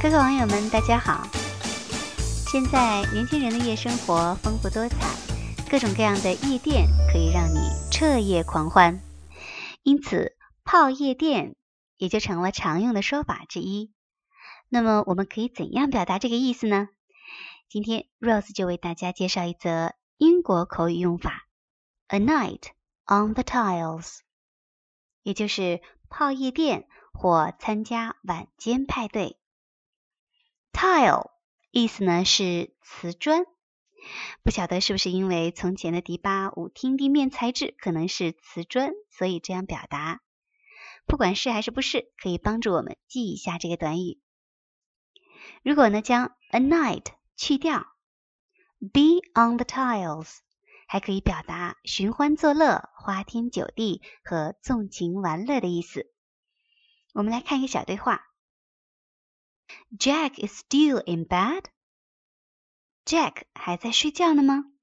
各位网友们大家好。现在年轻人的夜生活丰富多彩，各种各样的夜店可以让你彻夜狂欢，因此泡夜店也就成了常用的说法之一。那么我们可以怎样表达这个意思呢？今天 Rose 就为大家介绍一则英国口语用法 A night on the tiles， 也就是泡夜店或参加晚间派对。Tile 意思呢是瓷砖，不晓得是不是因为从前的迪吧舞厅地面材质可能是瓷砖，所以这样表达。不管是还是不是，可以帮助我们记一下这个短语。如果呢将 a night 去掉， be on the tiles 还可以表达寻欢作乐、花天酒地和纵情玩乐的意思。我们来看一个小对话。Jack is still in bed? Jack 还在睡觉呢吗？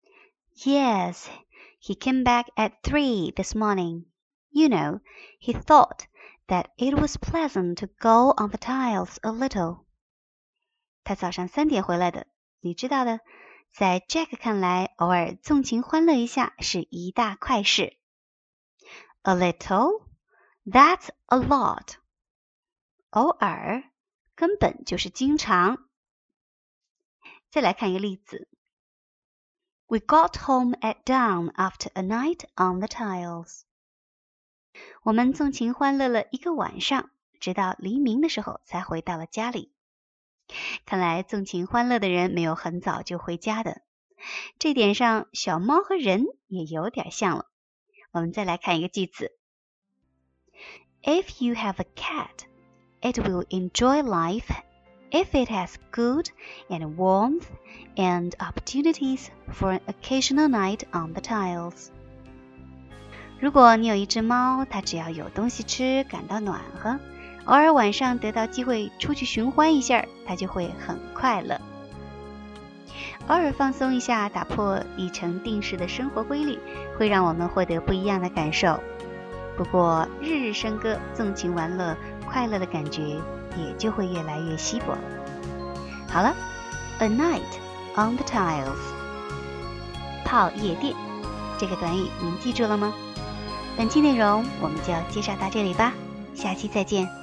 Yes, he came back at 3 this morning. You know, he thought that it was pleasant to go on the tiles a little. 他早上3点回来的，你知道的，在 Jack 看来，偶尔纵情欢乐一下是一大快事。A little? That's a lot. 偶尔根本就是经常。再来看一个例子。We got home at dawn after a night on the tiles. 我们纵情欢乐了一个晚上，直到黎明的时候才回到了家里。看来纵情欢乐的人没有很早就回家的。这点上小猫和人也有点像了。我们再来看一个句子。If you have a cat, it will enjoy life if it has good and warmth and opportunities for an occasional night on the tiles. 如果你有一只猫，它只要有东西吃，感到暖和，偶尔晚上得到机会出去寻欢一下，它就会很快乐。偶尔放松一下，打破已成定式的生活规律，会让我们获得不一样的感受。不过日日笙歌，纵情玩乐，快乐的感觉也就会越来越稀薄。好了 ，A night on the tiles， 泡夜店，这个短语您记住了吗？本期内容我们就要介绍到这里吧，下期再见。